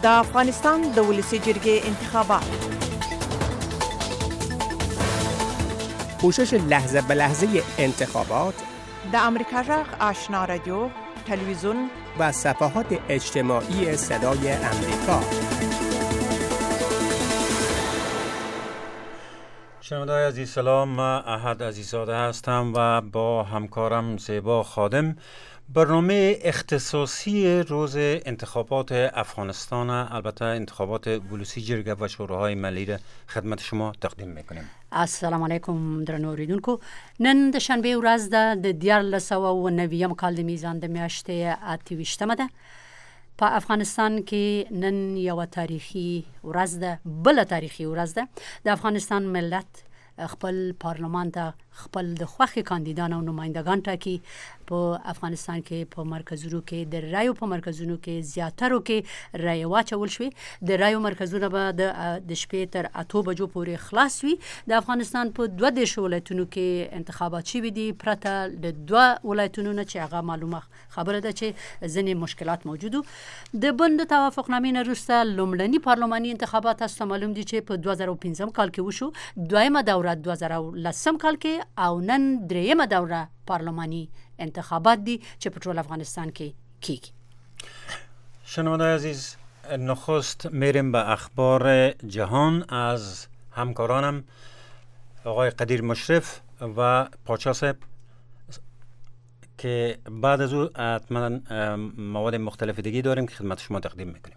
د افغانستان د ولسی جرګې انتخابات، پوشش لحظه به لحظه انتخابات، د امریکا جغ آشنا رادیو، تلویزیون و صفحات اجتماعی صدای امریکا. شنونده‌های عزیز سلام، من احد عزیزاده هستم و با همکارم زیبا خادم برنامه اختصاصی روز انتخابات افغانستان، البته انتخابات ولسی جرګه و شوراهای ملی را خدمت شما تقدیم میکنیم. السلام علیکم درنو اوریدونکو. نن د شنبه ورځ ده د 1990 کال د میزان د میاشتې 28مه ده. په افغانستان کې نن یو تاریخي ورځ ده، بل تاریخي ورځ ده. د افغانستان ملت خپل پارلمان ته خپل د خوښې کاندیدان او نمایندگان ټاکي. په افغانستان کې په مرکزونو کې د رایو په مرکزونو کې زیاترو کې رای واچول شوې. د رایو مرکزونه به د شپې تر 8 بجو پورې خلاص وي. د افغانستان په 2 ولایتونو کې انتخابات شوي دي، پرته د 2 ولایتونو نه چې هغه معلومه خبره ده چې ځینې مشکلات موجودو. د بند توافقنامې نه وروسته لومړني پارلماني انتخابات تاسو معلوم دي چې په 2015 کال کې وشو، دویمه دوره 2010 کال کې، او نن دریمه دوره پارلمانی انتخابات دی چې په ټول افغانستان کې کیږي. شنونده عزیز، نخست میریم به اخبار جهان از همکارانم آقای قدیر مشرف و پاچا صاحب که بعد از او حتما مواد مختلف دیگه داریم که خدمت شما تقدیم میکنیم.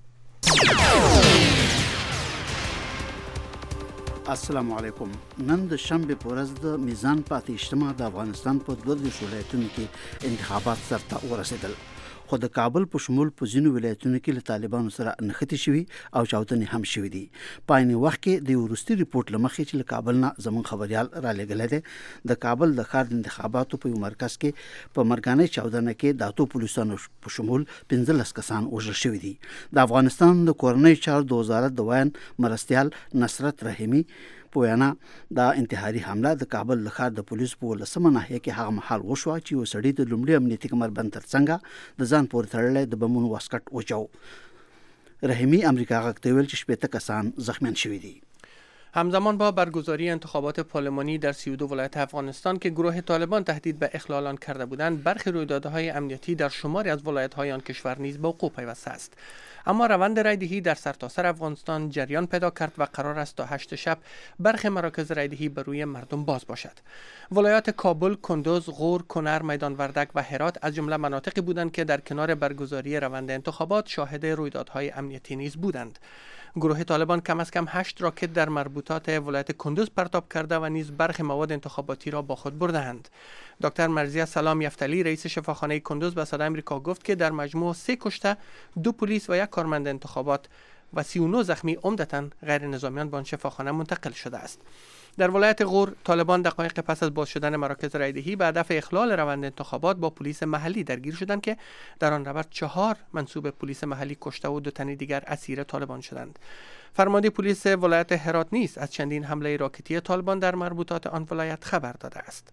السلام علیکم. نن د شنبه په ورځ د میزان په 28مه د افغانستان په 12 ولایتونو کې انتخابات سرته ورسېدل، خو د کابل په شمول په ځینو ولایتونو کې له طالبانو سره نښتې شوي او چاودنې هم شوي دي. په عین وخت کې د وروستي ریپورت له مخې چې له کابل نه زموږ خبریال را لېږلی دی، د کابل د ښار د انتخاباتو په یو مرکز کې په مرګانۍ چاودنه کې د 8 پولیسانو په شمول 15 کسان وژل شوي دي. د افغانستان د کورنۍ چارو د وزارت د ویان مرستیال نصرت رحیمي په وینا د انتحاري حمله د کابل د ښار د پولیسو په 15مه ناحیه کې هغه مهال وشوه چې یو سړی د لومړي امنیتي کمربند ترڅنګ د ځان پورې تړلی د بمونو واسکټ وچاو. رحیمی امریکا غږ ته ویل چې 80 کسان زخمیان شوي دي. همزمان با برگزاری انتخابات پارلمانی در 32 ولایت افغانستان که گروه طالبان تهدید به اخلال آن کرده بودند، برخی رویدادهای امنیتی در شماری از ولایت‌های آن کشور نیز به وقوع پیوسته است. اما روند رایدهی در سرتاسر افغانستان جریان پیدا کرد و قرار است تا 8 شب برخی مراکز رایدهی بر روی مردم باز باشد. ولایات کابل، کندوز، غور، کنر، میدان وردک و هرات از جمله مناطقی بودند که در کنار برگزاری روند انتخابات شاهد رویدادهای امنیتی نیز بودند. گروه طالبان کم از کم 8 راکت در مربوطات ولایت کندوز پرتاب کرده و نیز برخی مواد انتخاباتی را با خود برده‌اند. دکتر مرزیه سلام یفتلی رئیس شفاخانه کندوز به صدای آمریکا گفت که در مجموع 3 کشته، 2 پلیس و 1 کارمند انتخابات و 39 زخمی عمدتاً غیر نظامیان به آن شفاخانه منتقل شده است. در ولایت غور طالبان دقایق پس از باز شدن مراکز رایدهی به هدف اخلال روند انتخابات با پلیس محلی درگیر شدند که در آن روند 4 منصوب پلیس محلی کشته و 2 تن دیگر اسیر طالبان شدند. فرمانده پلیس ولایت هرات نیز از چندین حمله راکتی طالبان در مربوطات آن ولایت خبر داده است.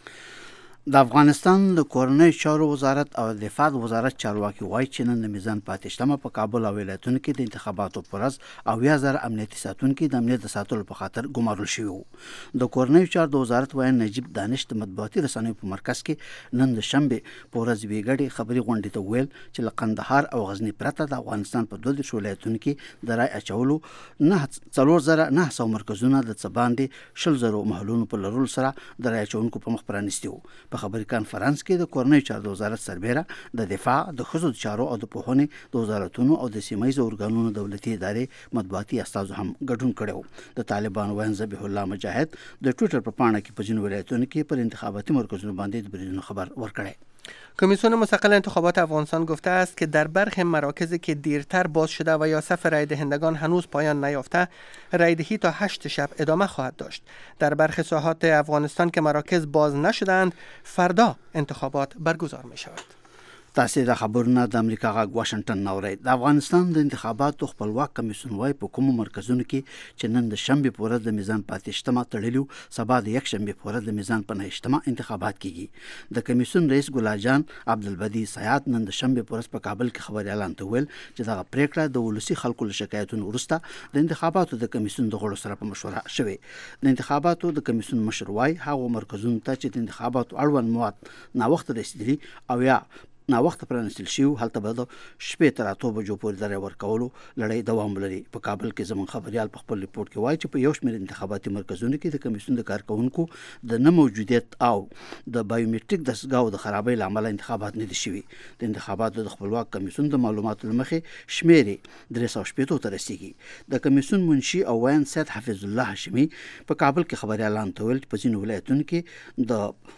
د افغانستان د کورنۍ چارو وزارت او دفاع وزارت چارواکي وایي چې نن د میزان په 28مه په کابل او ولایتونو کې د انتخاباتو پر ورځ 80,000 امنیتي ساتونکي د امنیت ساتلو په خاطر ګمارل شوي وو. د کورنۍ چارو د وزارت وایي نجیب دانش د مطبوعاتي رسنیو په مرکز کې نن د شنبه په ورځ ویګړې خبري غونډې ته ویل چې له قندهار او غزنی پرته د افغانستان په 12 ولایتونو کې د رای اچولو 4,900 مرکزونه د څه باندې 20,000 محلونو په لرلو سره د رای اچونکو په مخ پرانیستي وو. په خبري کانفرنس کې د کورنۍ چارو د وزارت سربېره د دفاع، د ښځو چارو او د پوهنې د وزارتونو او د سیمه‌ییزو ارګانونو دولتي ادارې مطبوعاتي استازو هم ګډون کړی. د طالبانو ویاند ذبیح الله مجاهد د ټویټر په پاڼه کې په ځینو ولایتونو کې پر انتخاباتي مرکزونو باندې د بریدونو خبر ورکړی. کمیسیون مستقل انتخابات افغانستان گفته است که در برخی مراکزی که دیرتر باز شده و یا صف رای دهندگان هنوز پایان نیافته، رایدهی تا 8 شب ادامه خواهد داشت. در برخی ساحات افغانستان که مراکز باز نشدند، فردا انتخابات برگزار می شود. تاسو د خبرونه د امریکا غږ واشنگټن نوري. د افغانستان د انتخاباتو خپلواک کمیسیون وايي په کومو مرکزونو کې چې نن د شنبه پورې د میزان پاتېشتمه تړلیو، سبا د یک شنبه پورې د میزان پنځشتمه انتخابات کیږي. د کمیسیون رئیس ګلاجان عبدالبدی سیات نن د شنبه پورې په کابل کې خبري اعلان ویل چې دا پریکړه د ولسی خلکو له شکایتونو وروسته د انتخاباتو د کمیسیون د غړو سره په مشوره شوه. د انتخاباتو د کمیسیون مشر وايي هغه مرکزونو ته چې د انتخاباتو اړوند مواد نا وخت رسیدلي او یا نا وخت پرانستل شو، هلته به د شپې تر 8 بجو پورې درې ورکولو لړۍ دوام لري. په کابل کې زمون خبريال په خپل ریپورت کې وایي چې په یو شمېر انتخاباتي مرکزونو کې د کمیسیون د کارکونکو د نه موجودیت او د بایومټریک دستګاو د خرابۍ لامل انتخابات نه دي شوي. د انتخاباتو د خپلواک کمیسیون د معلوماتو لمخې شمېرې 380 ته رسیدي. د کمیسیون منشي او وین سید حفیظ الله هاشمي په کابل کې خبري اعلان ویل په ځینو ولایتونو کې د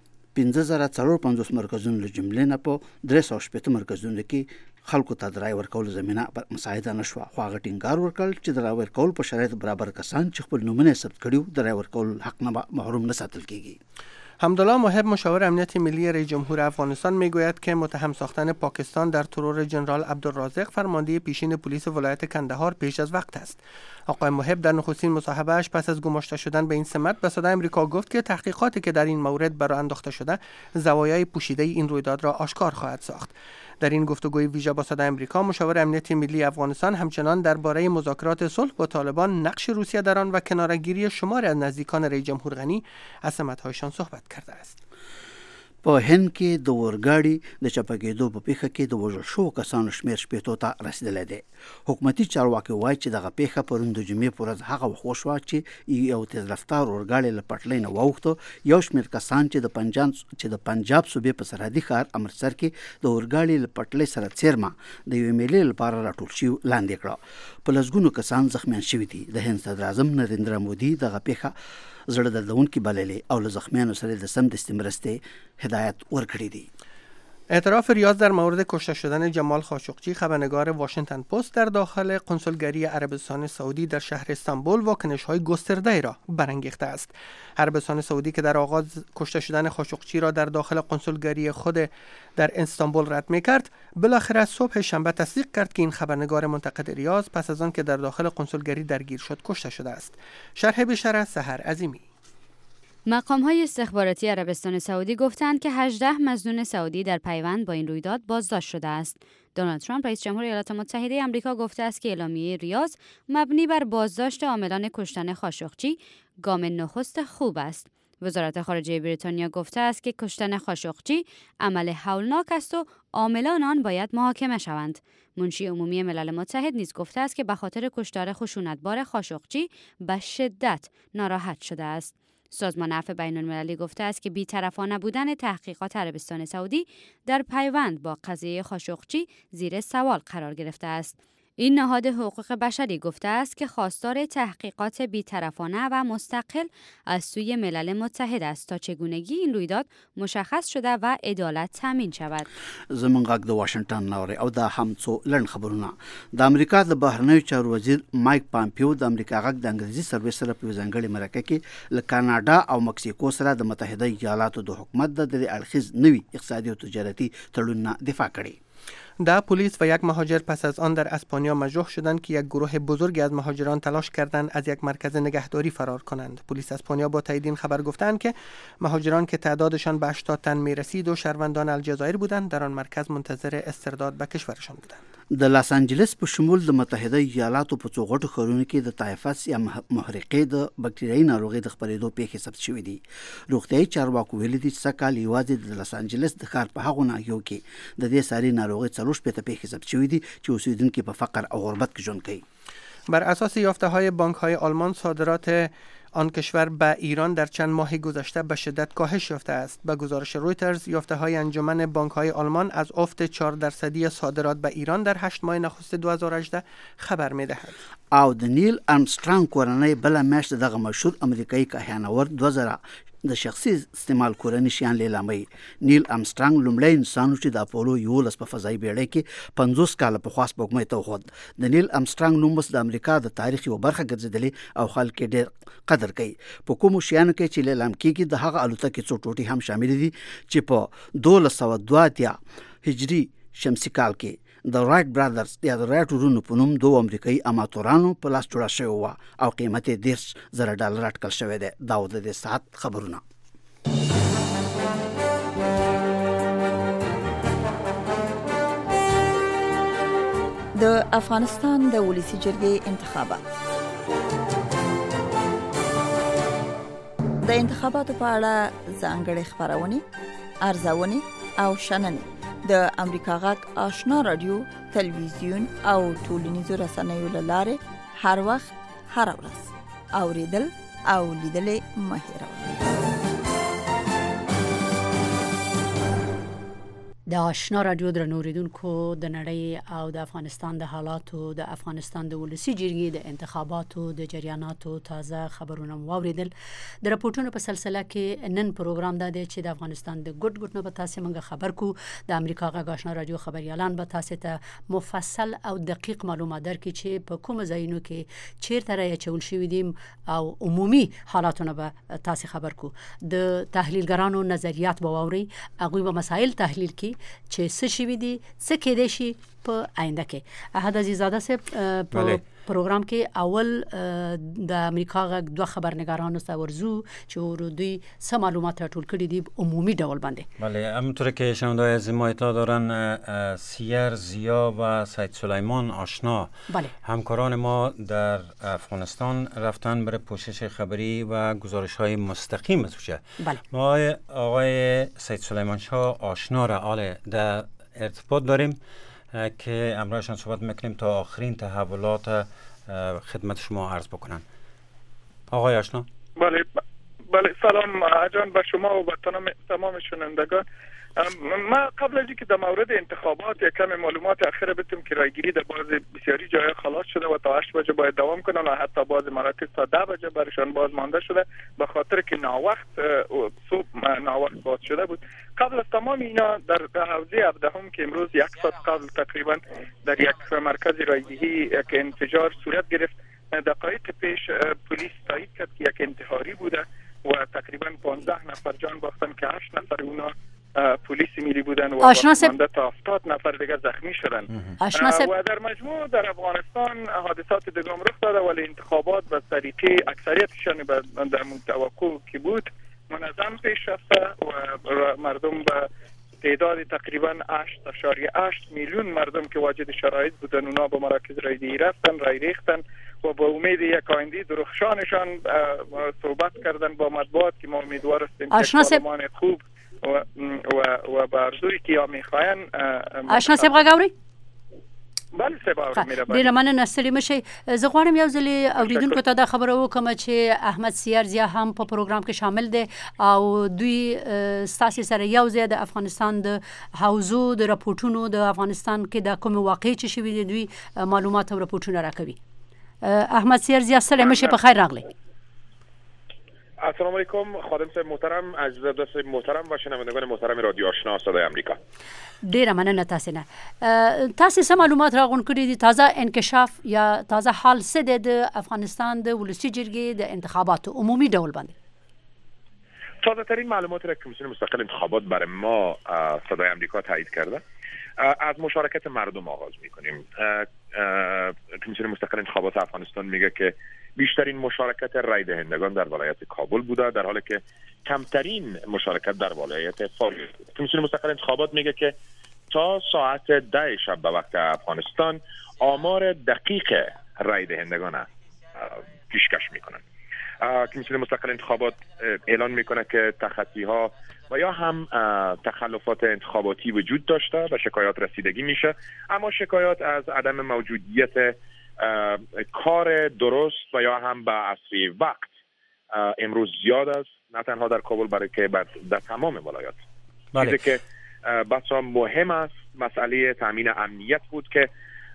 5450 مرکزونو له جملې نه په 380 مرکزونو کې خلکو ته د رای ورکولو زمينه مساعده نشوه. خو هغه ټینګار وکړ چې د رای ورکول په شرایط برابر کسان چې خپل نومونه ثبت کړي د رای ورکول حق نه محروم نه ساتل کیږي. حمدالله محب مشاور امنیت ملی رئیس جمهور افغانستان میگوید که متهم ساختن پاکستان در ترور جنرال عبدالرازق فرمانده پیشین پلیس ولایت کندهار پیش از وقت است. آقای محب در نخستین مصاحبه‌اش پس از گماشته شدن به این سمت به صدای آمریکا گفت که تحقیقاتی که در این مورد برآ انداخته شده زوایای پوشیده این رویداد را آشکار خواهد ساخت. در این گفتگوی ویژه با صدای آمریکا مشاور امنیت ملی افغانستان همچنان درباره مذاکرات صلح با طالبان، نقش روسیه در آن و کناره‌گیری شماری از نزدیکان رئیس جمهور غنی از سمت‌هایشان صحبت کرده است. په هند کې د اورګاډي د چپکېدو په پیښه کې د وژل شوو کسانو شمېر 80 ته رسیدلی دی. حکومتي چارواکي وایي چې دغه پیښه پرون د جمعې په ورځ هغه وخت وشوه چې یو تیز رفتار اورګاډي له پټلۍ نه واوښته. یو شمېر کسان چې د پنجاب صوبې په سرحدي ښار امرتسر کې د اورګاډي له پټلۍ سره څیرمه د یوې میلې لپاره راټول شوي لاندې کړه. په لسګونو کسان زخمیان شوي دي. د هند صدر اعظم نریندرا مودي دغه پیښه زړه دردونکې بللې او له زخمیانو سره د سمدستي مرستې هدایت ورکړی دی. اعتراف ریاض در مورد کشته شدن جمال خاشقچی خبرنگار واشنگتن پست در داخل کنسولگری عربستان سعودی در شهر استانبول واکنش‌های گسترده‌ای را برانگیخته است. عربستان سعودی که در آغاز کشته شدن خاشقچی را در داخل کنسولگری خود در استانبول رد می‌کرد، بالاخره صبح شنبه تصدیق کرد که این خبرنگار منتقد ریاض پس از آن که در داخل کنسولگری درگیر شد کشته شده است. شرح بیشتر از سحر عظیمی. مقام‌های استخباراتی عربستان سعودی گفتند که 18 مظنون سعودی در پیوند با این رویداد بازداشت شده است. دونالد ترامپ رئیس جمهور ایالات متحده آمریکا گفته است که اعلامیه ریاض مبنی بر بازداشت عاملان کشتن خاشقچی گام نخست خوب است. وزارت خارجه بریتانیا گفته است که کشتن خاشقچی عمل هولناک است و عاملان آن باید محاکمه شوند. منشی عمومی ملل متحد نیز گفته است که به خاطر کشتار خشونتبار خاشقچی به شدت ناراحت شده است. سازمان عفو بین‌المللی گفته است که بی‌طرفانه بودن تحقیقات عربستان سعودی در پیوند با قضیه خاشقچی زیر سوال قرار گرفته است. این نهاد حقوق بشری گفته است که خواستار تحقیقات بی‌طرفانه و مستقل از سوی ملل متحد است تا چگونگی این رویداد مشخص شده و عدالت تامین شود. زمونږ غږ د واشنگټن نوري او دا هم څو لړن خبرونه. د امریکا د بهرنیو چارو وزیر مایک پامپیو د امریکا غږ د انګریزي سرویس سره په ځانګړي مرکه کې له کاناډا او مکسیکو سره د متحده ایالاتو د حکومت د اړخیز نوي اقتصادي او تجارتي تړونونه دفاع کړي. ده پلیس و یک مهاجر پس از آن در اسپانیا مجروح شدند که یک گروه بزرگی از مهاجران تلاش کردند از یک مرکز نگهداری فرار کنند. پلیس اسپانیا با تایید این خبر گفتند که مهاجران که تعدادشان به 80 تن میرسید و شهروندان الجزایر بودند در آن مرکز منتظر استرداد به کشورشان بودند. د لاس انجلس په شمول د متحده ایالاتو په څو غټو ښارونو کې د تایفس یا محرقې د بکټریايي ناروغۍ د خپرېدو پیښې ثبت شوې دي. روغتیايي چارواکو ویلي دي چې سږ کال یوازې د لاس انجلس د ښار په هغو ناحیو کې د دې ساري ناروغۍ 40 پیښې ثبت شوې دي چې اوسیدونکي په فقر او غربت کې ژوند کوي. بر اساس یافته‌های بانک‌های آلمان صادرات آن کشور به ایران در چند ماه گذشته به شدت کاهش یافته است. به گزارش رویترز یافته‌های انجمن بانک‌های آلمان از افت 4% صادرات به ایران در 8 ماه نخست 2018 خبر می‌دهد. او د نیل ارمسترانګ کورنۍ بل میاشت دغه مشهور امریکایي کاهیانور 2000 د شخصي استعمال کورنۍ شیان لیلامي. نیل ارمسترانګ لومړی انسان چې د اپولو 11 په فضایي بیړۍ کې 50 کال په خواص سپوږمۍ ته وخوت. د نیل ارمسترانګ نوم د امریکا د تاریخ یو برخه ګرځیدلی او خلک ډېر قدر کوي. په کومو شیانو کې چې لیلام کېږي د هغه الوتکې څو ټوټې هم شامل دي چې په 1202 هجری شمسی کال کې د رایټ برادرز یا د رایټ ورونو په نوم دوه امریکایي اماتورانو په لاس جوړه شوی و او قیمت یې $10,000 اټکل شوی دی. دا د دې ساعت خبرونه. د افغانستان د ولسی جرګې انتخابات. د انتخاباتو په اړه ځانګړي خبرونه، ارزونه او شننه د امریکا غږ آشنا رادیو، تلویزیون او ټولنیزو رسنیو له لارې هر وخت هر ورځ اوریدل او لیدل مه هېروئ. د آشنا رادیو درنوریدونکو د نړۍ او د افغانستان د حالاتو، د افغانستان د ولسی جرګې د انتخاباتو د جریاناتو تازه خبرونه واوریدل. د راپورټونو په سلسله کې نن پروګرام دا دی چې د افغانستان د ګډ نه به تاسو موږ خبر کو. د امریکا غږ آشنا رادیو خبريالان به تاسو ته مفصل او دقیق معلومات درکړي چې په کوم ځایونو کې چیرته راځي چول شوی دي او عمومي حالاتونه به تاسو خبر کو. د تحلیلګرانو نظریات به واوري، هغه به مسائل تحلیل کړي چې څه شي دي، څه کېدای شي په آینده کې. احد عزیزاده صاحب په پروګرام کې اول د امریکا غږ دوه خبرنگارانو سره ورزو چې ورودي څه معلومات راټول کړي دي عمومی ډول باندې. بله، همونطور که شنونده‌های از ما اطلاع دارن، سیر زیا و سید سلیمان آشنا همکاران ما در افغانستان رفتن برای پوشش خبری و گزارش‌های مستقیم از اوجه. ما آقای سید سلیمان شاه آشنا را در ارتباط داریم که امروزشان صحبت میکنیم تا آخرین تحولات خدمت شما عرض بکنن. آقای آشنا. بله سلام جان به شما و به تمام شنوندگان. ما قبل از اینکه در مورد انتخابات یک کمی معلومات اخیره بدم که رایگیری در باز بسیاری جای خلاص شده و تا 8 بجه باید دوام کنن و حتی باز مراکز تا 10 بجه برشان باز مانده شده به خاطر که صبح ناوقت باز شده بود. قبل از تمام اینا در حوزه 17 که امروز یک ساعت قبل تقریبا در یک مرکز رایگیری یک انفجار صورت گرفت. دقایق پیش پلیس تایید کرد که یک انتحاری بوده و تقریبا 15 نفر جان باختن که 8 نفر اونا پلیس ملی بودن و تا 70 نفر دیگه زخمی شدن. و در مجموع در افغانستان حادثات دیگه رخ داده ولی انتخابات به طریقه اکثریتشان در توقع که بود منظم پیش رفته و مردم به تعداد تقریبا 8.8 میلیون مردم که واجد شرایط بودن اونا به مراکز رایگیری رفتن، رای ریختن و با امید یک آینده درخشانشان صحبت کردن با مطبوعات که ما امیدوار هستیم که پارلمان خوب و به ارزوی که یا میخواین. آشنا صاحب غاوري بله سبا میره. ډیره مننه ستړي مشي. زه غواړم یو ځلې اوریدونکو ته دا خبره وکم چې احمد سیر زیا هم په پروګرام کې شامل دي او دوی ستاسو سره یو ځای د افغانستان د حوزو د راپورټونو د افغانستان کې د کوم واقعي چې شوی دي دوی معلومات او راپورټونه راکوي. احمد سیر زیا ستړي مشي، په خیر راغلی. السلام علیکم خادم صاحب محترم، عزیزان صاحب محترم و شنوندگان محترم رادیو آشنا صدای امریکا. ډیره مننه تاسو نه. تاسو سم معلومات راغون کړی دي، تازه انکشاف یا تازه حال څه دی د افغانستان د ولسی جرګې د انتخاباتو عمومی ډول باندې؟ تازه ترین معلومات را کمیسیون مستقل انتخابات برای ما صدای امریکا تایید کرده. از مشارکت مردم آغاز میکنیم. کمیسیون مستقل انتخابات افغانستان میگه که بیشترین مشارکت رای دهندگان در ولایت کابل بوده، در حالی که کمترین مشارکت در ولایت فاریاب بوده. کمیسیون مستقل انتخابات میگه که تا ساعت 10 شب به وقت افغانستان آمار دقیق رای دهندگان پیشکش میکنن. کمیسیون مستقل انتخابات اعلان میکنه که تخطی ها و یا هم تخلفات انتخاباتی وجود داشته و شکایات رسیدگی میشه، اما شکایات از عدم موجودیت کار درست و یا هم به عصری وقت امروز زیاد است، نه تنها در کابل بلکه در تمام ولایات. چیزی که بسیار مهم است مسئله تامین امنیت بود که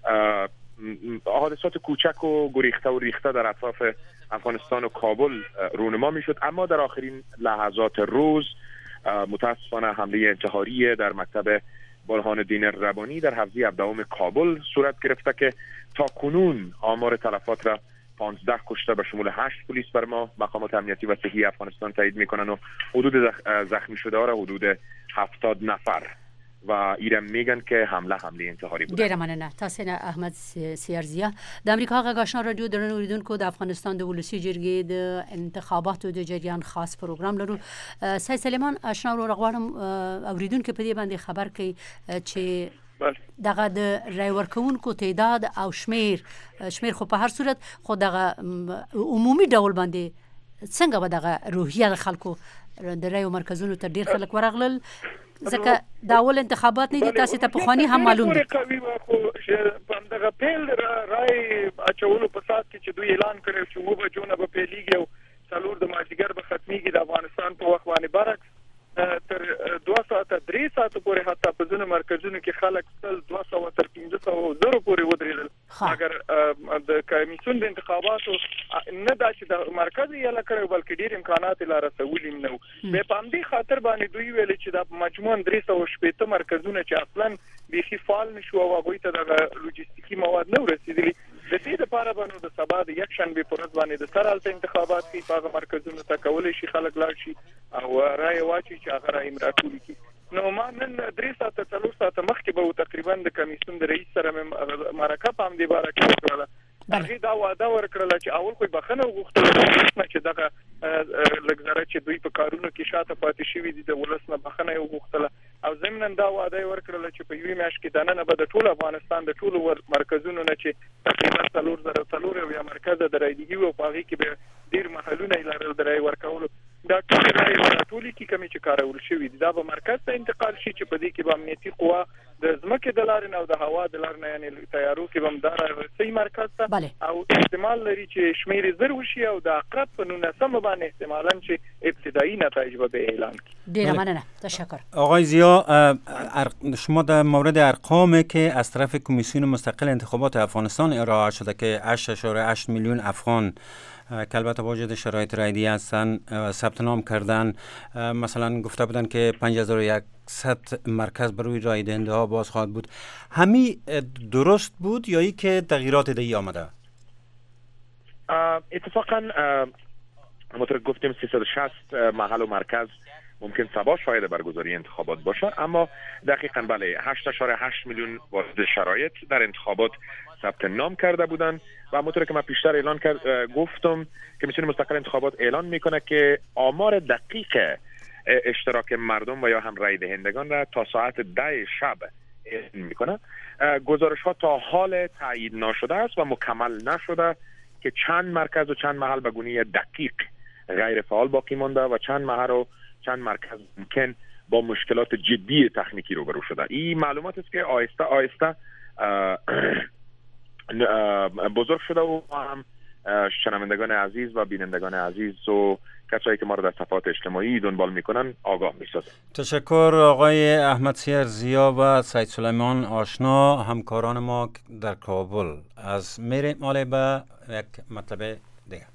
حادثات کوچک و گریخته و ریخته در اطراف افغانستان و کابل رونما میشد، اما در آخرین لحظات روز متاسفانه حمله انتحاری در مکتب برهان الدین ربانی در حوزه 17 کابل صورت گرفته که تا کنون آمار تلفات را 15 کشته به شمول 8 پلیس بر ما مقامات امنیتی و صحی افغانستان تایید میکنن و حدود زخمی شده ها را حدود 70 نفر و ایران میگن که حمله انتحاری بوده. ډیره مننه. تاسو نه احمد سیارزیه د امریکا غږ آشنا رادیو درنو اوریدونکو د افغانستان د ولسی جرګې د انتخاباتو د جریان خاص پروګرام لرو. سید سلیمان آشنا رو غواړم اوریدونکو په دې باندې خبر کړي چې دغه د رای ورکوونکو تعداد او شمیر خو په هر صورت خو دغه عمومي ډول باندې څنګه به دغه روحیه خلکو د رای مرکزونو ته ډیر خلک ورغلل ځکه دا اول انتخابات نه دي تاسو ته په خواني هم معلوم دي خو په دغه پیل رای اچولو په سات کې چې دوی اعلان کړو چې و به جون به پیلیږي او څلور د مازیګر به ختميږي د افغانستان په وخت باندې برعکس تر 2 ساعته 3 ساعته پورې حتی په ځینو مرکزونو کې خلک تل 200 تر 500 زره پورې ودرېدل اگر د کمیسیون د انتخاباتو نه دا چې د مرکزي یا لکه بلکې ډیر امکانات لاره سوولیم نو په پام دي خاطر باندې دوی ویل چې د مجموعاً 380 مرکزونه چې اصلا بيخي فعال نشو او هغه ته د لوجستیکي مواد نه رسیدلي د دې لپاره باندې د سبا د یک شنبه پر ورځ باندې د سرالته انتخابات کې په مرکزونو ته کولای شي خلک لاړ شي او رای واچي چې هغه رای امراتولي کی نو ما نن 3 ساعته 4 ساعته مخکې به تقریبا د کمیسیون د رئیس سره مرکه پام دی بارکه کړله هغه دا وعده ورکړه چې اول خو بخنه وغوښتل چې دغه لګزره چې دوی په کارونو کې شاته پاتې شوی دي د ولسنه بخنه وغوښتل او زمنن دا وعده ورکړه چې په یوې میاشت کې دنه به د ټول افغانستان د ټول مرکزونو نه چې تقریبا 3 یا مرکز د رایدګي او پاغي کې به ډیر محلونه لرل درای ورکول دا ټول رای ټولي کې کمی چې کارول شوی دي دا به مرکز ته انتقال شي چې په دې کې به امنیتي قوا د ځمکې د لارې نه او د هوا د لارې نه یعنی تیارو کې به مدار صحیح مرکز ته او احتمال لري چې شمیر زر وشي او د اقرب په 19 باندې احتمالاً چې ابتدایي نتایج به اعلان کړي. ډیر مننه. تشکر. آقای زیا شما در مورد ارقامی که از طرف کمیسیون مستقل انتخابات افغانستان ارائه شده که 8.8 میلیون افغان که البته با وجود شرایط رایدی هستن ثبت نام کردن مثلا گفته بودن که 5100 مرکز برای رای دهنده ها باز خواهد بود همی درست بود یا ای که تغییرات دیگه آمده؟ اتفاقا همونطور گفتیم 360 محل و مرکز ممکن سبا شاید برگزاری انتخابات باشه اما دقیقاً بله 8.8 میلیون وارد شرایط در انتخابات ثبت نام کرده بودن و همونطور که من پیشتر اعلان گفتم کمیسیون مستقل انتخابات اعلان میکنه که آمار دقیق اشتراک مردم و یا هم رای دهندگان را تا ساعت 10 شب اعلان میکنه. گزارش ها تا حال تایید نشده است و مکمل نشده که چند مرکز و چند محل به گونه دقیق غیر فعال باقی مانده و چند مرکز ممکن با مشکلات جدی تکنیکی روبرو شده. این معلومات است که آهسته آهسته بزرگ شده و هم شنوندگان عزیز و بینندگان عزیز و کسایی که ما رو در صفحات اجتماعی دنبال میکنن آگاه میسازه. تشکر آقای احمد سیارزیا و سید سلیمان آشنا همکاران ما در کابل. از میریم مالی به یک مطلب دیگه.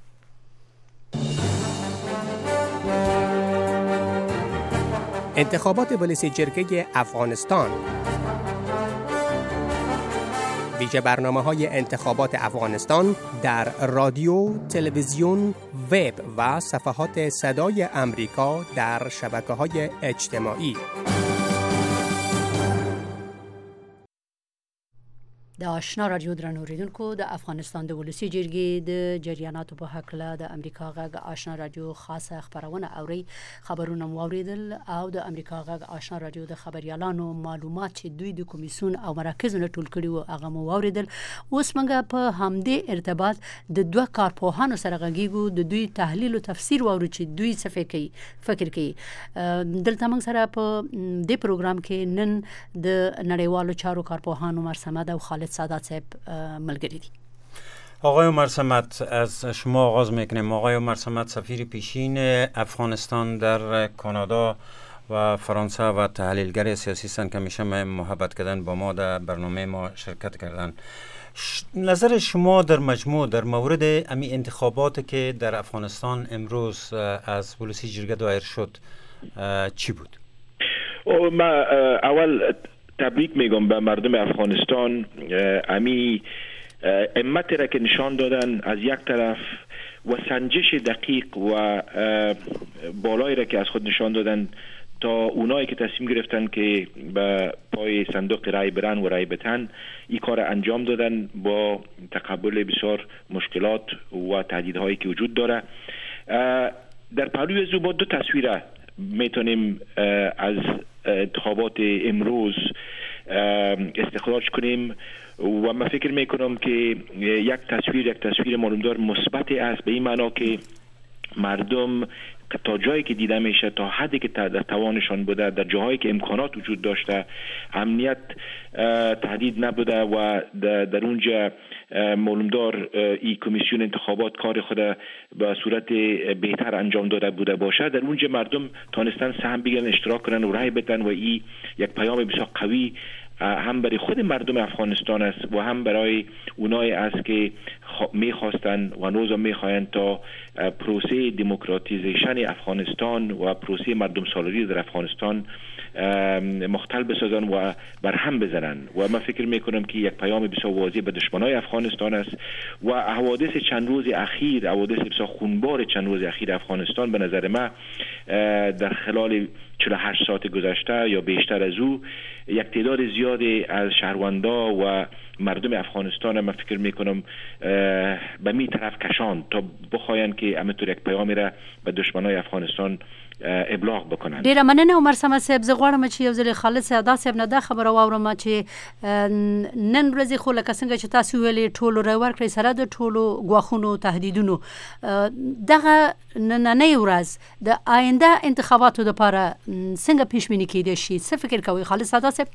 انتخابات ولسی جرگه افغانستان ویژه برنامه‌های انتخابات افغانستان در رادیو، تلویزیون، وب و صفحات صدای امریکا در شبکه‌های اجتماعی. د آشنا رادیو درنو اوریدونکو د افغانستان د ولسی جرګې د جریاناتو په حقله د امریکا غږ آشنا رادیو خاصه خبرونه اوري خبرونه موریدل او د امریکا غږ آشنا رادیو د خبريالانو معلومات چې دوی د کمیسیون او مراکزونو ټول کړي وو هغه موریدل. اوس موږ په همدې ارتباط د دوه کارپوهانو سره غږیږو د دوی تحلیل او تفسیر ووري چې دوی څه فکر کوي. دلته موږ سره په دې پروګرام کې نن د نړیوالو چارو کارپوهانو مرسمد او خالد سادات صاحب ملګری دي. آقای عمر صمد از شما آغاز میکنیم. آقای عمر صمد سفیر پیشین افغانستان در کانادا و فرانسه و تحلیلگر سیاسی هستند که میشه محبت کردن با ما در برنامه ما شرکت کردن. نظر شما در مجموع در مورد امی انتخابات که در افغانستان امروز از ولسی جرگه دایر شد چی بود؟ من اول تبریک میگم به مردم افغانستان. امی همت را که نشان دادن از یک طرف و سنجش دقیق و بالایی را که از خود نشان دادن تا اونایی که تصمیم گرفتن که به پای صندوق رای برن و رای بتن این کار انجام دادن با تقبل بسیار مشکلات و تهدیدهایی که وجود داره. در پهلوی از با دو تصویر میتونیم از انتخابات امروز استخراج کنیم و من فکر میکنم که یک تصویر معلومدار مثبت است، به این معنا که مردم تا جایی که دیده میشه، تا حدی که در توانشان بوده، در جاهایی که امکانات وجود داشته، امنیت تهدید نبوده و در اونجا معلومدار این کمیسیون انتخابات کار خود به صورت بهتر انجام داده بوده باشه، در اونجا مردم تانستن سهم بگیرن، اشتراک کنن و رای بدن و این یک پیام بسیار قوی هم برای خود مردم افغانستان است و هم برای اونایی است که میخواستن و هنوز میخواهند تا پروسه دموکراتیزیشن افغانستان و پروسه مردم سالاری در افغانستان مختل بسازن و برهم بزنن. و من فکر میکنم که یک پیام بسیار واضح به دشمنای افغانستان است و حوادث چند روز اخیر، حوادث بسیار خونبار چند روز اخیر افغانستان به نظر من در خلال 48 ساعت گذشته یا بیشتر از او یک تعداد زیادی از شهروندا و مردم افغانستان من فکر میکنم به می طرف کشان تا بخواین که همینطور یک پیامی را به دشمنای افغانستان ابلاغ بکنن. ډیره مننه عمر صمد صاحب. زه غواړم چې یو ځل خالد ادا صاحب نه دا خبره واورم چې نن ورځې خو لکه څنګه چې تاسو ویلي ټولو رای ورکړئ سره د ټولو ګواښونو تهدیدونو دغه نننۍ ورځ د آینده انتخاباتو لپاره څنګه پیشبیني کیدای شي؟ څه فکر کوئ خالد ادا صاحب؟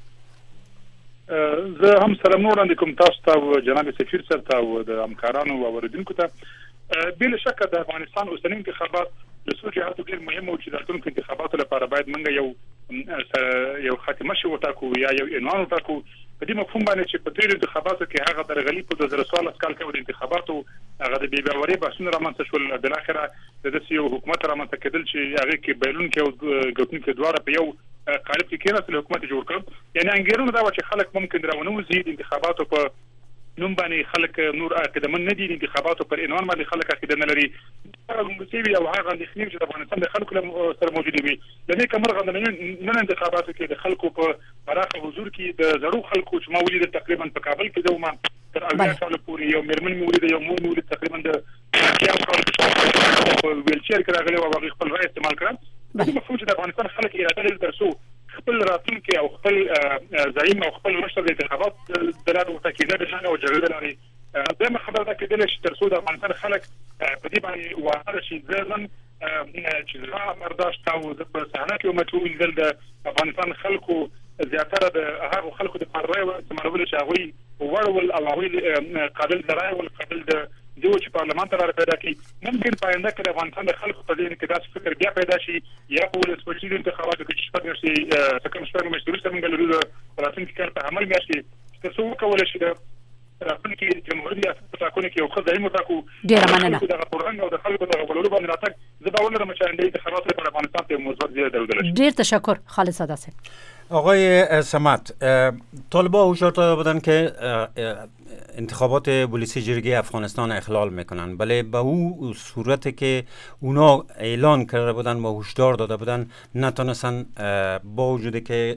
زه هم سلام وړاندې کوم تاسو ته او جناب سفیر صاحب ته او د همکارانو او اوریدونکو ته. بلا شک د افغانستان اوسنۍ انتخابات د څو جهاتو ډېر مهم او چې د راتلونکو انتخاباتو لپاره باید موږ یو خاتمه شي وټاکو یا یو عنوان وټاکو. په دې مفهوم باندې چې په تېرو انتخاباتو کې هغه درغلي په 2014 کال کې د انتخاباتو هغه د بې باورۍ بحثونه رامنځته شول، بالاخره د داسې یو حکومت رامنځته کېدل چې هغه کې بایلونکي او ګټونکي دواړه په یو قالب کې کېناستل، حکومت جوړ کړ. یعنی انګېرنه دا و چې خلک ممکن راونوځي د انتخاباتو په نوم باندې خلک نور عقیدمن نه دي، د انتخاباتو پر عنوان باندې خلک عقیده نه لري. مسیوي او هغه اندېښنې چې د افغانستان د خلکو سره موجودې وي د دې کمرغه نن انتخاباتو کې د خلکو په پراخه حضور کې د زړو خلکو چې ما ولید تقریبا په کابل کې دوه تر 80 کال پورې یو میرمن مولید یو مور مولید تقریبا د 40 کال په ویلچر کې راغلی او هغه خپل رای استعمال کړ. د مفهوم چې د افغانستان خلک اراده لري ترڅو خپل راتلونکي او خپل زعیم او خپل مشر د انتخابات دلته وټاکیده بشانه او جګړه لري. دغه خبره ده کېدل چې ترڅو د افغانستان خلک په دې باندې واقع شي ځان چې زما برداشت او د صحنه کې متوین دل د افغانستان خلکو زیاتره د هغه خلکو د پرای او استعمالول چې هغه ورول او هغه قابل درای او قابل د دیو چې پارلمان ته راپیدا کی ممکن پاینده کې د افغانستان د خلکو په دې کې داسې فکر بیا پیدا شي یا په ولسمشر انتخاباتو کې چې شپږ شي څنګه شپږ مشتري څنګه لري راتلونکي کال په عمل میاشي تاسو کولای شئ د راتلونکي جمهوریت په تاکونه کې یو خدای متاکو ډیر مننه د پروګرام او د خلکو د غوړولو باندې راتګ زه باور لرم چې د انتخاباتو لپاره افغانستان ته مثبت زیاده درلودل شي. ډیر تشکر خالد صدا صاحب. آقای صمد، طالبان هشدار داده بودن که انتخابات بولیسی جرگه افغانستان اخلال میکنن، ولی به او صورتی که اونا اعلان کرده بودن و هشدار داده بودن نتونستن، با وجودی که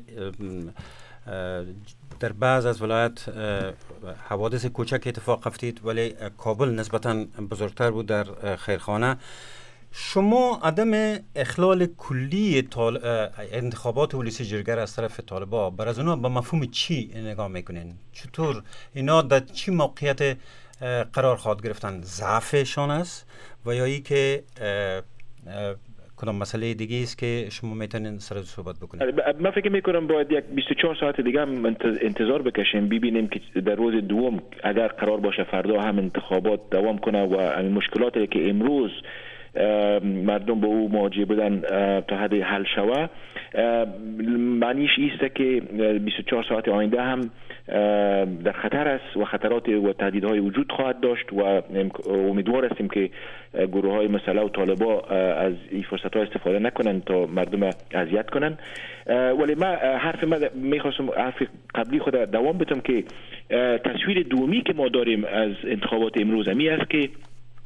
در بعض از ولایت حوادث کوچک اتفاق افتید ولی کابل نسبتاً بزرگتر بود در خیرخانه. شما عدم اخلال کلی انتخابات بولیسی جرگه از طرف طالبان بر از اونا به مفهوم چی نگاه میکنین؟ چطور اینا در چی موقعیت قرار خواهد گرفتن؟ ضعفشان است و یا ای که کدام مسئله دیگه است که شما میتونین سر صحبت بکنید؟ من فکر میکنم باید یک 24 ساعت دیگه هم انتظار بکشیم ببینیم که در روز دوم اگر قرار باشه فردا هم انتخابات دوام کنه و مشکلاتی که امروز مردم به او مواجه بودن تا حد حل شوه، معنیش ایسته که 24 ساعت آینده هم در خطر است و خطرات و تهدیدهای وجود خواهد داشت و امیدوار هستیم که گروه های مسلح و طالبا از این فرصت ها استفاده نکنن تا مردم اذیت کنن. ولی من میخواستم حرف قبلی خود دوام بدم که تصویر دومی که ما داریم از انتخابات امروز همی است که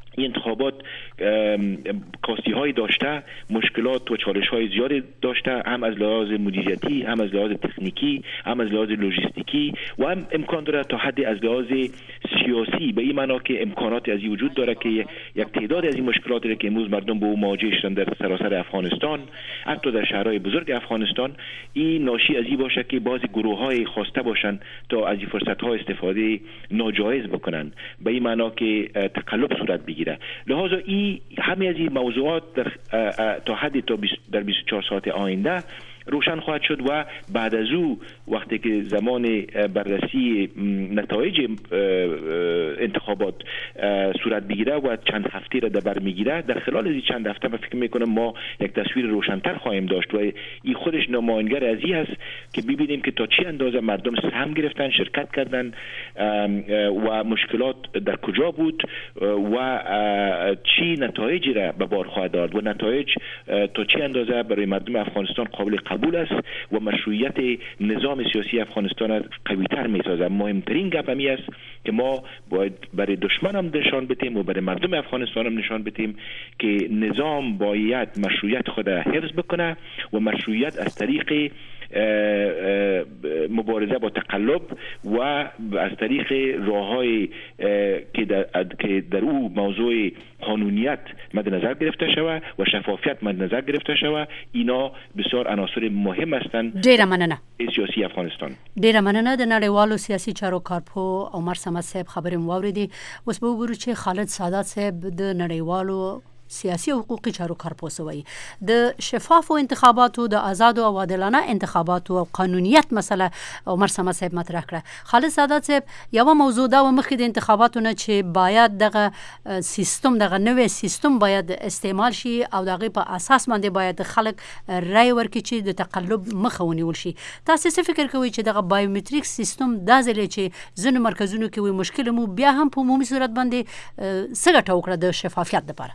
این انتخابات کاستی های داشته، مشکلات و چالش های زیادی داشته، هم از لحاظ مدیریتی، هم از لحاظ تکنیکی، هم از لحاظ لوجستیکی و هم امکان داره تا حد از لحاظ سیاسی، به این معنا که امکاناتی از این وجود داره که یک تعداد از این مشکلات که امروز مردم به او مواجه شدن در سراسر افغانستان، حتی در شهرهای بزرگ افغانستان، این ناشی از این باشه که بعضی گروه های خواسته باشن تا از این فرصت ها استفاده ناجایز بکنن، به این معنا که تقلب صورت بگیره. لحاظا این همه از این موضوعات تا حدی در 24 ساعت آینده روشن خواهد شد و بعد از او وقتی که زمان بررسی نتایج انتخابات صورت بگیره و چند هفته را در بر میگیره، در خلال این چند هفته من فکر میکنم ما یک تصویر روشن‌تر خواهیم داشت و این خودش نماینگر از این هست که ببینیم که تا چه اندازه مردم سهم گرفتن، شرکت کردن و مشکلات در کجا بود و چی نتایجی را به بار خواهد داد و نتایج تا چه اندازه برای مردم افغانستان قابل قبول است و مشروعیت نظام سیاسی افغانستان را قوی‌تر می‌سازد. مهمترین گپ همی است که ما باید برای دشمن هم نشان بدیم و برای مردم افغانستان هم نشان بدیم که نظام باید مشروعیت خود را حفظ بکنه و مشروعیت از طریق مبارزه با تقلب و از طریق راه‌های که در او موضوع قانونیت مد نظر گرفته شود و شفافیت مد نظر گرفته شود، اینا بسیار عناصر مهم هستند. ډیره مننه. سیاسي افغانستان. ډیره مننه. د نړیوالو سیاسي چارو کارپو عمر صمد صاحب خبرې مو واوریدي. اوس به وګورو چې خالد سادات صاحب د نړیوالو سیاسي او حقوقي چارو کارپو سوی د شفاف انتخاباتو، د آزاد او عادلانه انتخاباتو او قانونیت مسله عمر صمد صاحب مطرح کړه. خالد سادات صاحب یو موضوع دا و مخکې د انتخاباتو نه چې باید دغه سیستم، دغه نوې سیستم باید استعمال شي او دغه په اساس باندې باید خلک رای ورکړي چې د تقلب مخه ونیول شي. تاسو څه فکر کوئ چې دغه بایومټریک سیستم دا ځل چې ځینو مرکزونو کې وي مشکل مو بیا هم په عمومي صورت باندې څه ګټه وکړه د شفافیت لپاره؟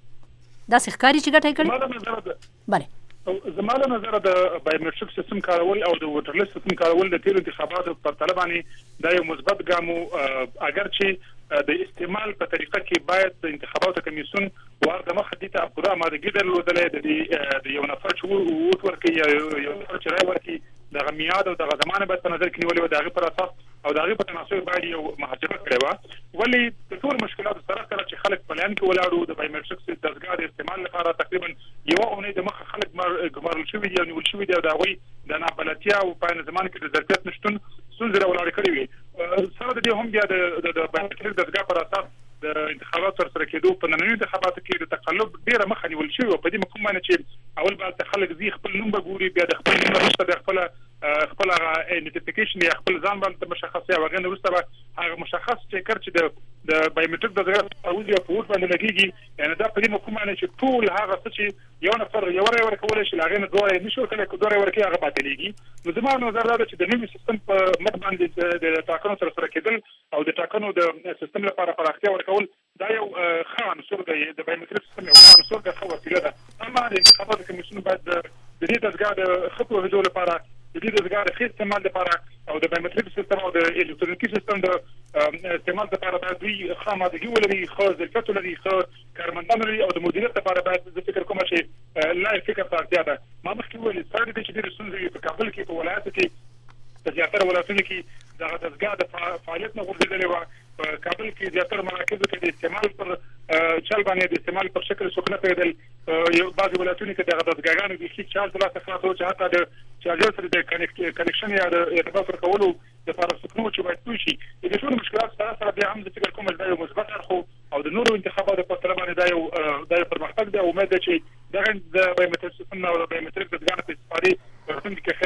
دا ښکاري چې ګټه یې کړې؟ بله، زما له نظره د بایومټریک سیستم کارول او د ووټر لیست سیستم کارول د تیر انتخاباتو په پرتله باندې دا یو مثبت ګام و، اگر چې د استعمال په طریقه کې باید د انتخاباتو کمیسیون ورته مخه دي ته پوره آمادګي درلودلې د یو نفر چې ووټ ورکړي، یو نفر چې رای ورکړي، دغه میعاد او دغه زمانه باید په نظر کې نیولې وي، د هغې پر اساس او د هغې په تناسب باید یو محاسبه کړې وه. ولې د ټول مشکلاتو سره کله چې خلک په لاین کې ولاړو د بایومټریک دستګاه د استعمال لپاره تقریبا یوه اونۍ د مخه خلک ګمارل شوي دي او نیول شوي دي او د هغوی د نابلدتیا او په عین زمان کې د ظرفیت نشتون ستونزې راولاړې کړې وي. سره د دې هم بیا د بایومټریک دستګاه پر اساس د انتخاباتو سره کېدو په نننیو انتخاباتو کې د تقلب ډېره مخه نیول شوې وه. په دې مفهوم باندې چې اول به هلته خلک ځي خپل نوم به ګوري، بیا د خپل نوم نه وروسته بیا خپل هغه ایډنټیفیکیشن یا خپل ځان باندې مشخص یا هغه نه وروسته به هغه مشخص چیکر چې د بایومټریک دستګاه او د پورت باندې لګېږي، یعنې دا په دې مفهوم باندې چې ټول هغه څه چې یو نفر یو رای ورکولی شي له هغې نه دوه رایې نشي ورکولی، که دوه رایې ورکوي هغه باطلېږي. نو زما نظر دا ده چې د نوي سیستم په مټ باندې د ټاکنو سره کېدل او د ټاکنو د سیستم لپاره پراختیا ورکول دا یو ښه عنصر دی، د بایومټریک سیستم یو ښه عنصر دی، ښه وسیله ده. اما د انتخاباتو کمیسیون باید د دې دستګاه د ښه پوهېدو لپاره، د دې دستګاه د ښه استعمال لپاره او د بایومټریک سیستم او د الکترونیکي سیستم د استعمال لپاره باید دوی ښه آمادګي ولري، ښه ظرفیت ولري، ښه کارمندان ولري او د مدیریت لپاره باید زه فکر کوم چې لا فکر ته اړتیا ده. ما مخکې وویل سره د دې چې ډېرې ستونزې په کابل کې، په ولایاتو کې، په زیاتره ولایتونو کې دغه دستګاه د فعالیت نه غورځېدلې وه. په کابل کې زیاتره مراکزو کې د استعمال پر چل باندې د استعمال پر شکل څوک نه پوهېدل. یو بعضې ولایتونو کې دغه دستګاهګانو بیخي چارج د لاسه خلاص و چې حتی د چارجر سره د کنکشن یا د ارتباط ورکولو دپاره څوک نه و چې باید پوه شي. د دې ټولو مشکلاتو سره بیا هم زه فکر کوم چې دا یو مثبت اړخ او د نورو انتخاباتو په پرتله باندې دا یو پرمختګ دی. امید ده چې دغه د بایومټریک سیستم او د بایومټریک دستګاه په استفادې په راتلونکي کې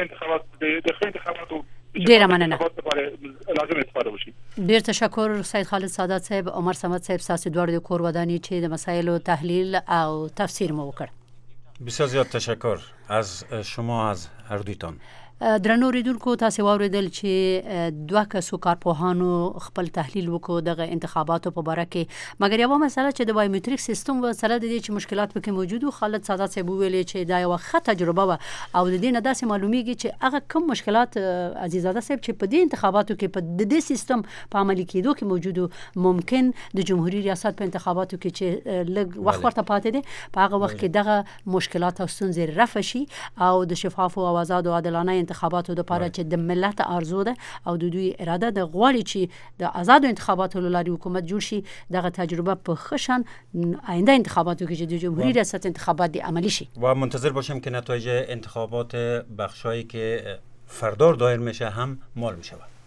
ښه انتخاباتو ډیره مننه. لازم استفاده وشي. ډیر تشکر سید خالد سادات صاحب، عمر صمد صاحب، تاسو دواړو د کور ودانی چې د مسایلو تحلیل او تفسیر مو وکړ. بسیار زیاد تشکر از شما، از هر دویتان. درنو ریدونکو تاسو واوریدل چې دوه کسو کارپوهانو خپل تحلیل وکړو د انتخاباتو په اړه کې، مګر یو مسله چې د بایومټریک سیستم سره د دې چې مشکلات پکې موجود وو. خالد سادات صاحب ویلي چې دا یو ښه تجربه و او د دې نه داسې معلومیږي چې هغه کوم مشکلات عزیزاده صاحب چې په دې انتخاباتو کې په دې سیستم په عملي کېدو کې موجود ممکن د جمهوریت ریاست په انتخاباتو کې چې لږ وخت ورته پاتې دي په هغه وخت کې دغه مشکلات او ستونزې رفع شي او د شفاف او آزاد او عادلانه انتخاباتو لپاره چې د ملت ارزو ده او د دوی اراده د غواړي چې د آزاد انتخاباتو لاري حکومت جوړ شي، دغه تجربه په خشن آینده انتخاباتو کې چې د جمهوریت ریاست انتخابات دی عملی شي و منتظر باشیم که نتایج انتخابات بخشایی که فردا دایر میشه هم مال میشه.